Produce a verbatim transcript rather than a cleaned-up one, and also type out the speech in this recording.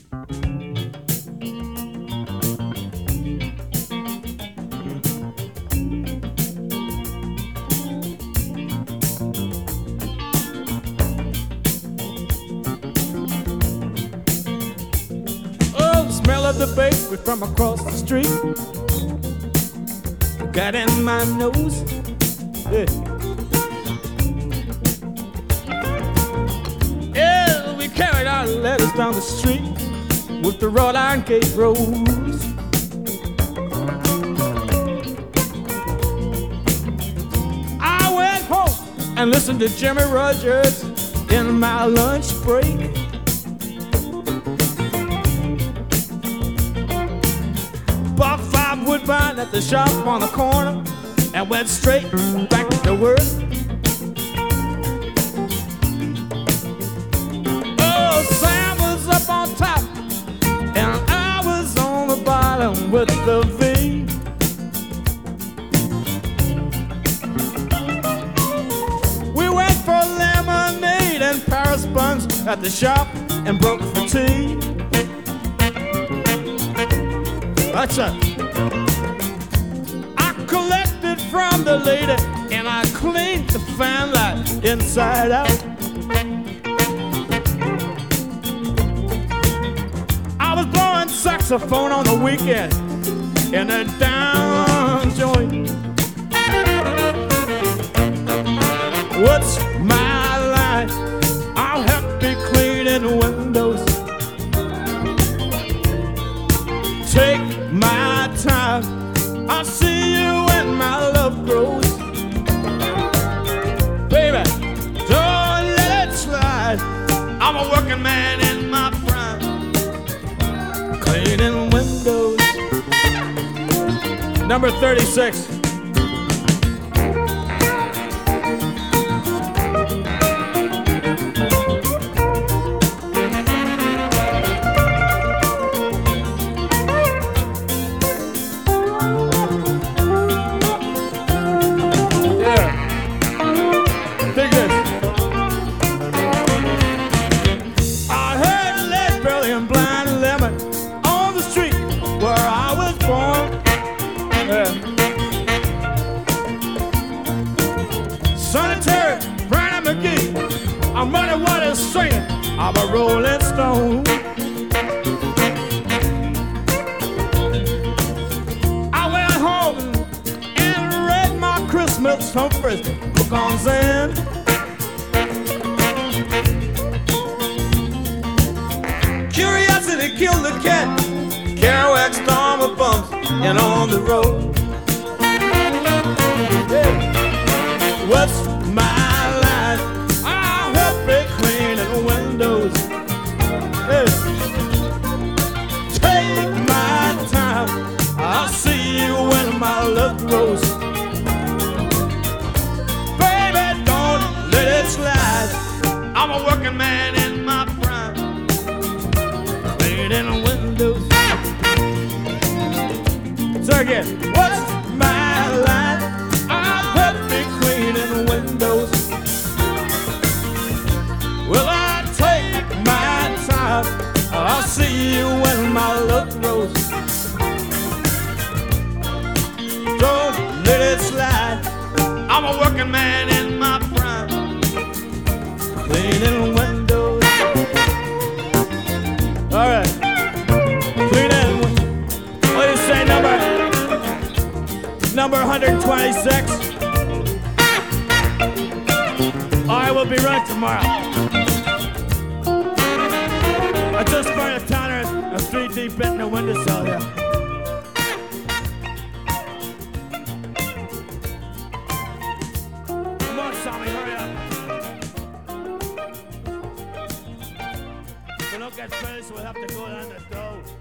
Oh, the smell of the bakery from across the street got in my nose. Yeah. Yeah, we carried our letters down the street with the wrought iron gate roads. I went home and listened to Jimmy Rogers in my lunch break. Bought five Woodbine at the shop on the corner and went straight back to work. Oh, Sam was up on top and I was on the bottom with the V. We went for lemonade and Paris buns at the shop and broke for tea. That's it. I collected from the lady and I cleaned the fan light inside out. I was blowing saxophone on the weekend in a down joint. What's my line? I'll help you cleaning windows. Take my time, I'll see you when my love grows. Baby, don't let it slide. I'm a working man in my prime, cleaning windows. Number thirty-six. I'm running what is singing, I'm a rolling stone. I went home and read my Christmas Humphreys book on Zen. Curiosity killed the cat, Kerouac storm of bumps and on the road. Yeah. What's my line? Cleaning windows. Hey. Take my time, I'll see you when my love grows. Baby, don't let it slide. I'm a working man in my prime, cleaning windows. So again, what's my line? I'll help me cleaning windows. Well, I take my time, I'll see you when my love grows. Don't let it slide, I'm a working man in my prime, cleaning windows. All right, cleaning windows. What do you say, number? Number one twenty-six. I will be right tomorrow. I just burned a toner and three deep in the windowsill here. Come on, Sammy, hurry up. If we don't get finished, we'll have to go down the stove.